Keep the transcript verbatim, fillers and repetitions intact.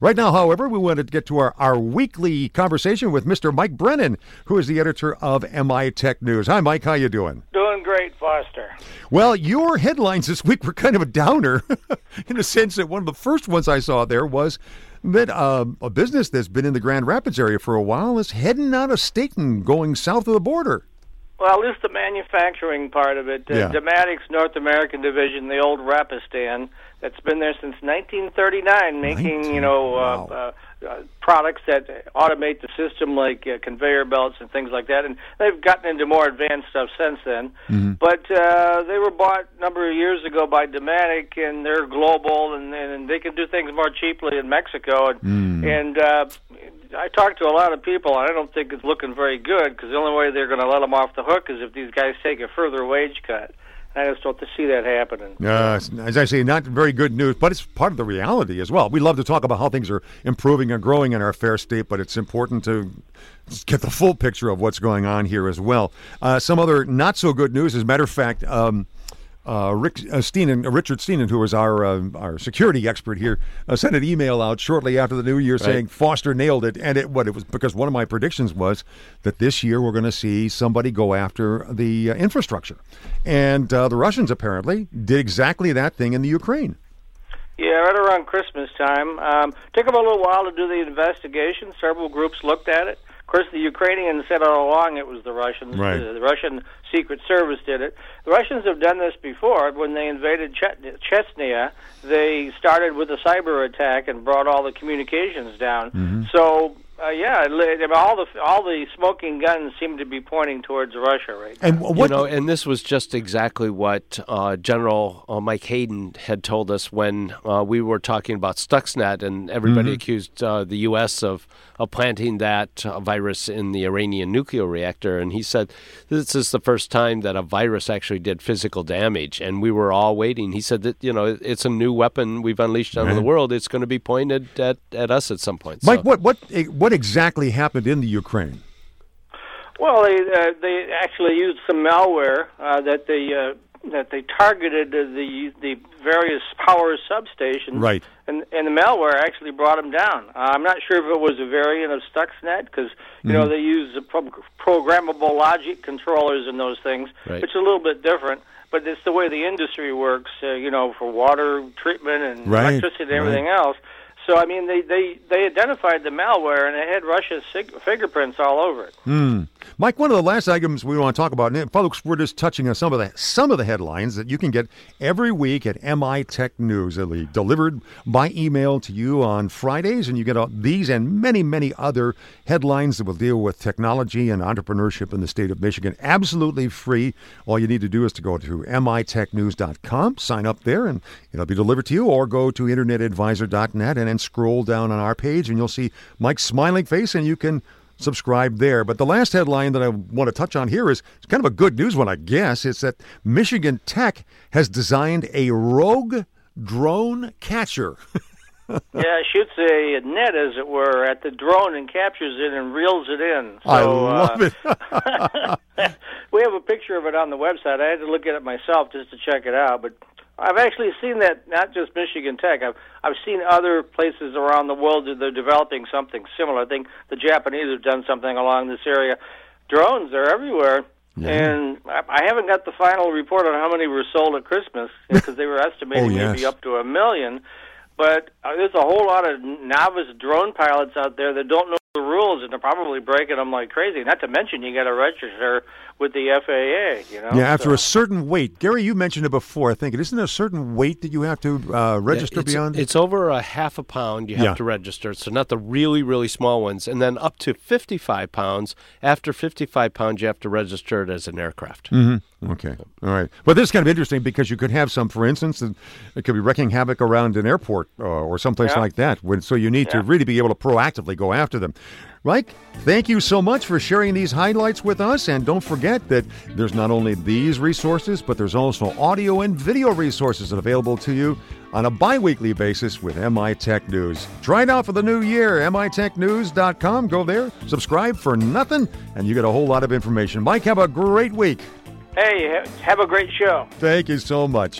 Right now, however, we wanted to get to our, our weekly conversation with Mister Mike Brennan, who is the editor of M I Tech News. Hi, Mike. How you doing? Doing great, Foster. Well, your headlines this week were kind of a downer in the sense that one of the first ones I saw there was that uh, a business that's been in the Grand Rapids area for a while is heading out of Stayton, going south of the border. Well, at least the manufacturing part of it. Uh, Yeah. Dematic's North American division, the old Rapistan, that's been there since nineteen thirty-nine, making, you know, Wow. uh, uh, uh, products that automate the system like uh, conveyor belts and things like that. And they've gotten into more advanced stuff since then. Mm-hmm. But uh, they were bought a number of years ago by Dematic, and they're global, and, and they can do things more cheaply in Mexico. And, Mm. and uh, I talked to a lot of people, and I don't think it's looking very good, because the only way they're going to let them off the hook is if these guys take a further wage cut. And I just don't see that happening. Uh, as I say, not very good news, but it's part of the reality as well. We love to talk about how things are improving and growing in our fair state, but it's important to get the full picture of what's going on here as well. Uh, some other not so good news, as a matter of fact, um, uh, Rick uh, Steenan, uh, Richard Steenan, who is our uh, our security expert here, uh, sent an email out shortly after the new year Right. saying Foster nailed it, and it what it was because one of my predictions was that this year we're going to see somebody go after the uh, infrastructure, and uh, the Russians apparently did exactly that thing in the Ukraine. Yeah, right around Christmas time. Um, took them a little while to do the investigation. Several groups looked at it. Of course, the Ukrainians said all along it was the Russians. Right. The, the Russian Secret Service did it. The Russians have done this before. When they invaded che- Chechnya, they started with a cyber attack and brought all the communications down. Mm-hmm. So, uh, yeah, it- all the all the smoking guns seem to be pointing towards Russia right now. And what You know, and this was just exactly what uh, General uh, Mike Hayden had told us when uh, we were talking about Stuxnet, and everybody accused uh, the U S of, of planting that uh, virus in the Iranian nuclear reactor. And he said this is the first time that a virus actually did physical damage, and we were all waiting. He said that, you know, it's a new weapon we've unleashed on the world. It's going to be pointed at, at us at some point. Mike, So- what what what exactly happened in the Ukraine? Well, they uh, they actually used some malware uh, that they uh, that they targeted uh, the the various power substations, Right. And and the malware actually brought them down. Uh, I'm not sure if it was a variant of Stuxnet because you know they use the pro- programmable logic controllers and those things. Right. It's a little bit different, but it's the way the industry works. Uh, you know, for water treatment and Right, electricity and everything else. So, I mean, they, they, they identified the malware, and it had Russia's sig- fingerprints all over it. Hmm. Mike, one of the last items we want to talk about, and folks, we're just touching on some of the some of the headlines that you can get every week at M I Tech News. They'll be delivered by email to you on Fridays, and you get all these and many, many other headlines that will deal with technology and entrepreneurship in the state of Michigan. Absolutely free. All you need to do is to go to M I tech news dot com, sign up there, and it'll be delivered to you, or go to internet advisor dot net and then scroll down on our page, and you'll see Mike's smiling face, and you can subscribe there. But the last headline that I want to touch on here is it's kind of a good news one, I guess. It's that Michigan Tech has designed a rogue drone catcher. Yeah, it shoots a net, as it were, at the drone and captures it and reels it in. So, I love uh, it. We have a picture of it on the website. I had to look at it myself just to check it out, but I've actually seen that, not just Michigan Tech. I've I've seen other places around the world that they're developing something similar. I think the Japanese have done something along this area. Drones, they're everywhere. Yeah. And I I haven't got the final report on how many were sold at Christmas, because they were estimating Oh, yes. maybe up to a million. But uh, there's a whole lot of novice drone pilots out there that don't know the rules, and they're probably breaking them like crazy. Not to mention, you got to register with the F A A. You know. Yeah, after So- a certain weight. Gary, you mentioned it before, I think. Isn't there a certain weight that you have to uh, register it's, beyond? It's over a half a pound you have Yeah. to register, so not the really, really small ones. And then up to fifty-five pounds. After fifty-five pounds, you have to register it as an aircraft. Mm-hmm. Okay. All right. But this is kind of interesting because you could have some, for instance, that it could be wreaking havoc around an airport uh, or someplace Yeah. like that. When, so you need to Yeah. really be able to proactively go after them. Mike, thank you so much for sharing these highlights with us. And don't forget that there's not only these resources, but there's also audio and video resources available to you on a bi-weekly basis with M I Tech News. Try it out for the new year, M I tech news dot com. Go there, subscribe for nothing, and you get a whole lot of information. Mike, have a great week. Hey, ha- have a great show. Thank you so much.